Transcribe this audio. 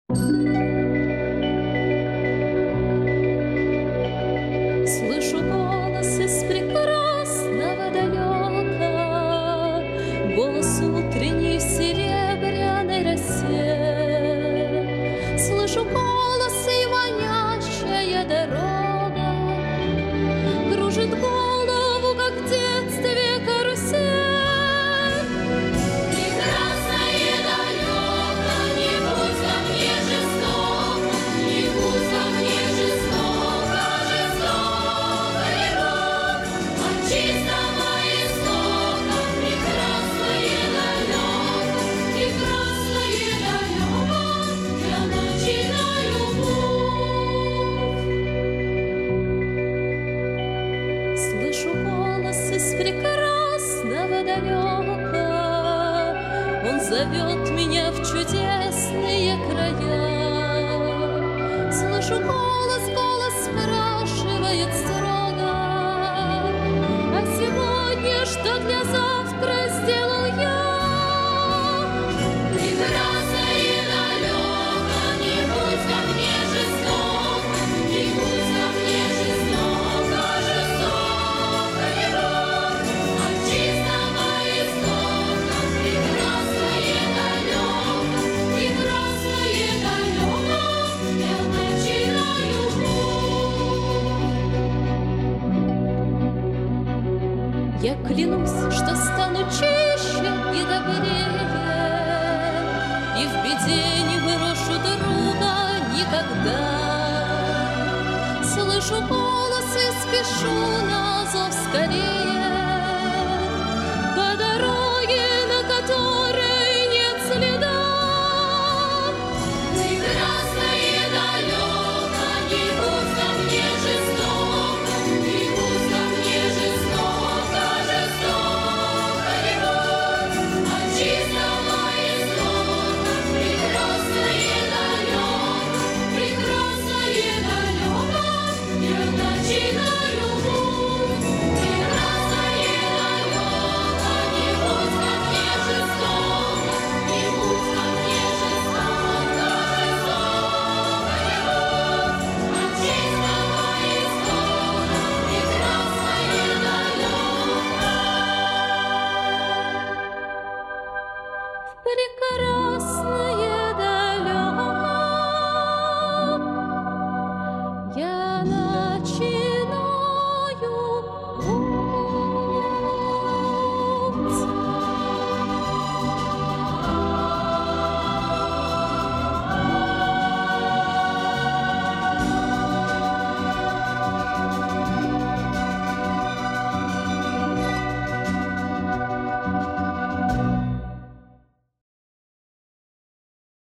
Слышу голос из прекрасного далека, голос утренний в серебряной росе. Слышу голос и манящая дорога кружит голову, как в детстве карусель. Слышу голос из прекрасного далека, он зовет меня в чудесные края. Слышу голос, голос спрашивает строго: а сегодня что для завтра сделал я? Я клянусь, что стану чище и добрее, и в беде не брошу друга никогда. Слышу голос и спешу на зов скорее.